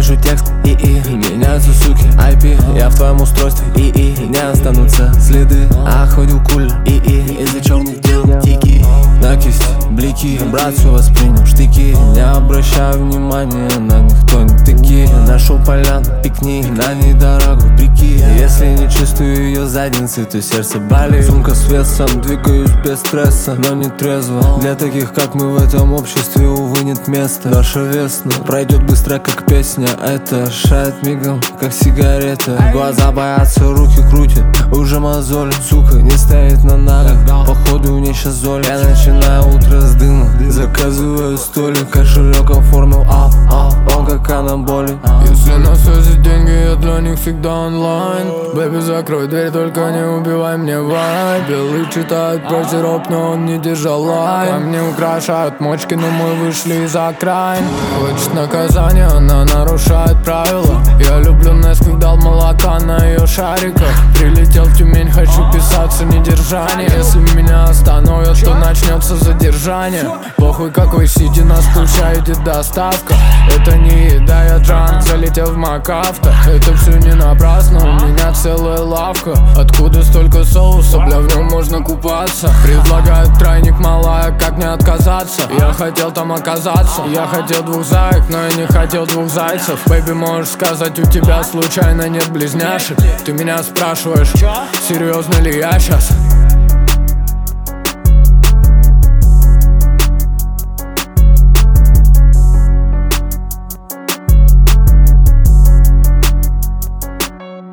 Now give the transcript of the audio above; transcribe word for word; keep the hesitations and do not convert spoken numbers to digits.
Пишу текст и и меняются суки ай пи. Я в твоем устройстве и и не останутся следы. А ходил кульно и и из-за черных дел тики. На кисть блики, брат все воспринял штыки. Не обращаю внимания на них, кто не такие. Нашел поляну, пикни, на ней дорогу прикинь. Если не чувствую ее задницы, то сердце болит. Сумка с весом, двигаюсь без стресса, но не трезво. Для таких как мы в этом обществе, увы, нет места. Наша весна пройдет быстро, как песня. Это шает мигом, как сигарета. Глаза боятся, руки крутят, уже мозоли. Сука не стоит на ногах, походу у ней сейчас золи. Я начинаю утро с дыма, заказываю столик. Кошелек оформил ап, ап, он как анаболик. Если на связи деньги, я для них всегда онлайн. Бэби, закрой дверь, только не убивай мне вайб. Белый читает про сироп, но он не держал лайн. Камни украшают мочки, но мы вышли из окраин. Хочет наказания, она нарушает правила. Я люблю Несквик, дал молока на ее шариках. Прилетел в Тюмень, хочу писаться недержание. Если меня остановят, то начнется задержание. Похуй какой сиди, нас ключа идет доставка. Это не еда, я джанк, залетел в МакАвто. Это все не напрасно, у меня целая лавка. Откуда столько соуса, бля, в нем можно купаться. Предлагают тройник, малая, как не отказаться. Я хотел там оказаться, я хотел двух заек, но я не хотел двух зайцев. Бэйби, можешь сказать, у тебя случайно нет близняшек? Ты меня спрашиваешь, серьезно ли я сейчас?